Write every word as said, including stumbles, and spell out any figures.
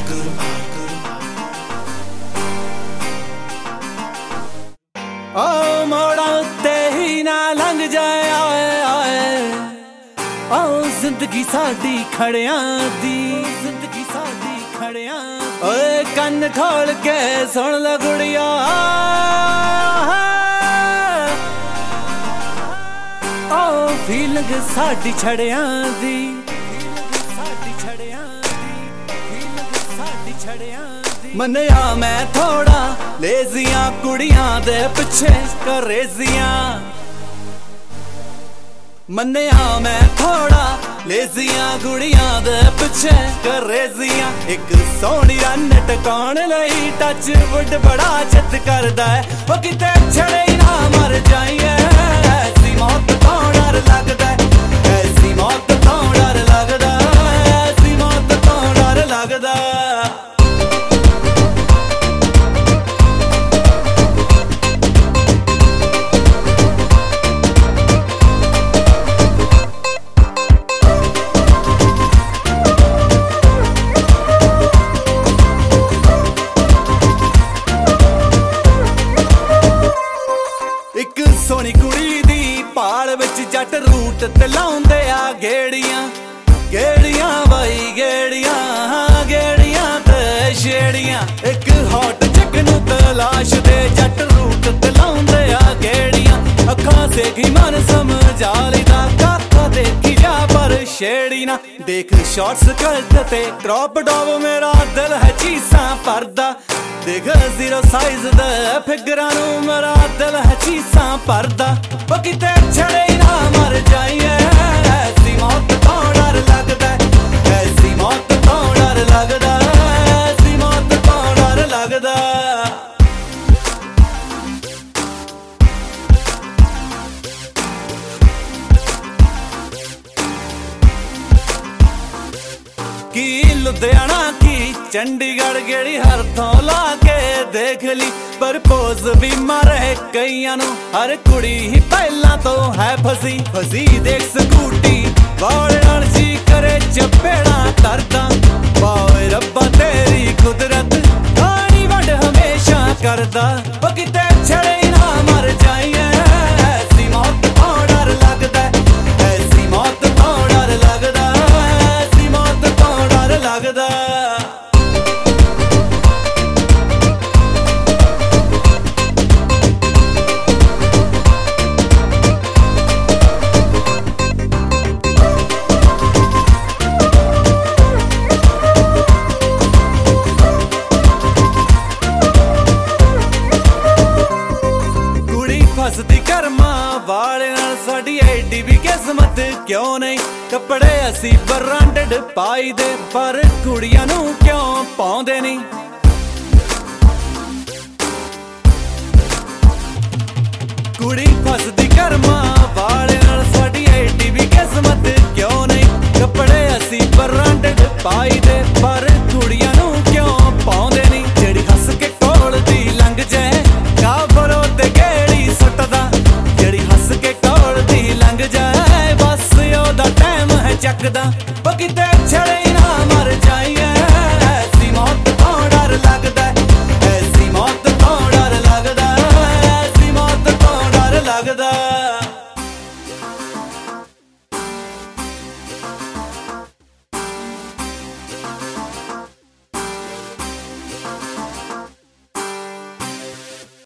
ओ मोड़ा उत्ते ही ना लंघ जाए आए आए ओ जिंदगी साडी खड़ियां दी जिंदगी साडी खड़ियां ओए कन्न खोल के सुन ले गुड़िया ओ फीलिंग साडी छड़ियां दी साडी छड़ियां दी फीलिंग साडी छड़ियां दी मन्निया मैं थोड़ा लेजियां कुड़ियां दे पिछे करेजियां मन्निया मैं थोड़ा लेजियां कुड़ियां दे पिछे करेजियां एक सोहनी रन टकाउण लई टच वुड बड़ा चित करदा है ओ किते छड़े ना मर जाईए ऐसी मौत तो डर लगदा ऐसी मौत तो डर लगदा ऐसी मौत तो डर लगदा एक सोहनी कुड़ी दी भाल विच जट रूट ते लाउंदे आ गेड़ियां गेड़ियां बाई गेड़ियां गेड़ियां ते छेड़ियां एक हॉट चिक नूं तलाश दे जट रूट ते लाउंदे आ गेड़ियां अखां से की मन समझा लैंदा काका देखी जा पर छेड़ी ना देख शॉर्ट्स कट ते क्रॉप टॉप मेरा दिल है चीसां भरदा देख जीरो साइज दे फिगरां नूं मेरा दिल है चीसां भरदा ओ किते छड़े ना मर जाईए ऐसी मौत तो डर लगदा ऐसी मौत तो डर लगदा ऐसी मौत तो डर लगदा की लुधियाना की चंडीगढ़ गेड़ी हर थों ला के देख ली पर पोज भी मारे कईयां नूं हर कुड़ी ही पहला तो है फसी फसी देख स्कूटी वाले नाल जी करे चपेड़ा तरदा बावे रब्बा तेरी कुदरत गानी वंड हमेशा करदा ओ किते छड़े ना मर जाईए ऐसी मौत तो डर लगदा ऐसी मौत तो डर लगदा ऐसी मौत तो डर लगदा फसदी कर्मा वाले नाल साडी एडी भी किस्मत क्यों नहीं कपड़े असी ब्रांडेड पाई दे पर कुड़ियां नूं क्यों पाउंदे नहीं कुड़ी फसदी कर्मा वाले नाल साडी एडी भी किस्मत क्यों नहीं कपड़े असी ब्रांडेड पाई दे पर कुड़ियां नूं क्यों पाउंदे नहीं जेड़ी हस के कोल दी लंघ जाए काबरो ते गेड़ी सटदा जेड़ी हस के कोल दी लंघ जाए बस ओदा टाइम है चकदा